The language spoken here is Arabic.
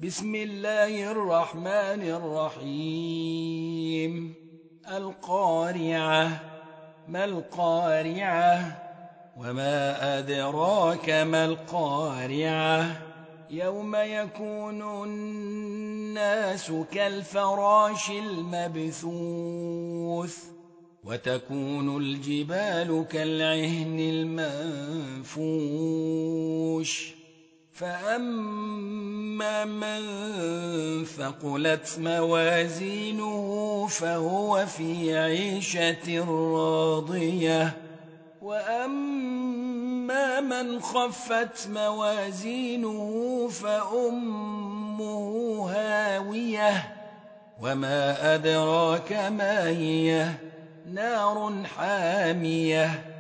بسم الله الرحمن الرحيم القارعة ما القارعة وما أدراك ما القارعة يوم يكون الناس كالفراش المبثوث وتكون الجبال كالعهن المنفوش فأما من ثقلت موازينه فهو في عيشة راضية وأما من خفت موازينه فأمه هاوية وما أدراك ما هي نار حامية